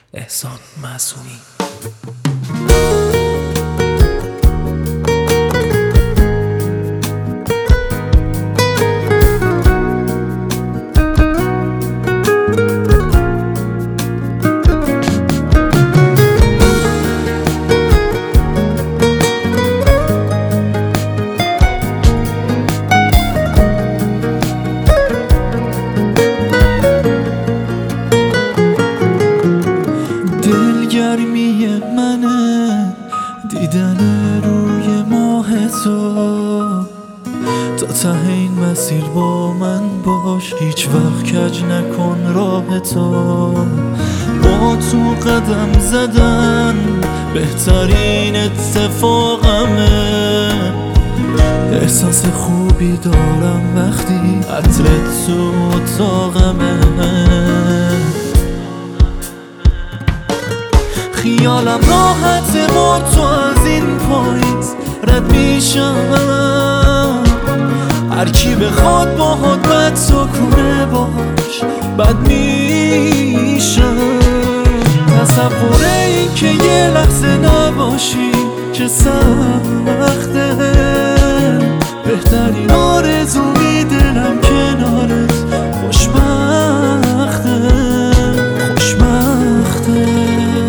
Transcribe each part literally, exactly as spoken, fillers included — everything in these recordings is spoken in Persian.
احسان معصومی. دلگرمی منه دیدن روی ماه تو، تا ته این مسیر با من باش، هیچ وقت کج نکن راه تو. با تو قدم زدن بهترین اتفاقمه، احساس خوبی دارم وقتی عطرت تو اتاقمه. خیالم راحته با تو از این پاییز رد میشم، هر کی بخواد باهات بد سکونه باش بد میشم. تصور این که یه لحظه نباشی چه سخته، بهترین آرزوی دلم کنارت خوشبخته خوشبخته.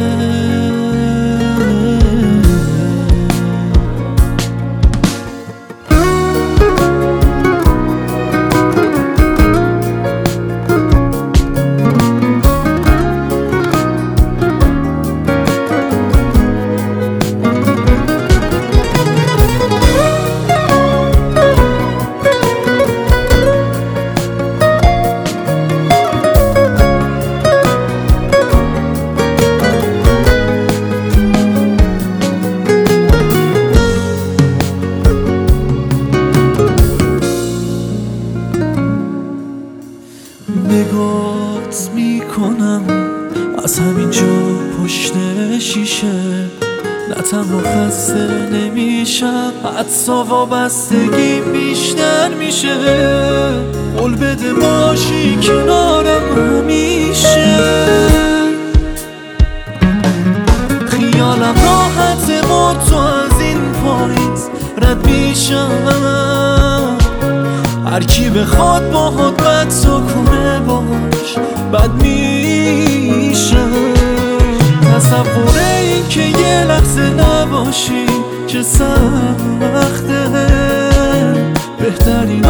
نگات میکنم از همینجا پشت شیشه، نه تنها خسته نمیشم حتی وابستگی بیشتر میشه. قول بده باشی کنارم همیشه، خیالم راحته با تو از این پاییز رد میشم، هر کی بخواد باهات بد سکونه باش بد میشم. تصور این که یه لحظه نباشی چه سخته، بهترین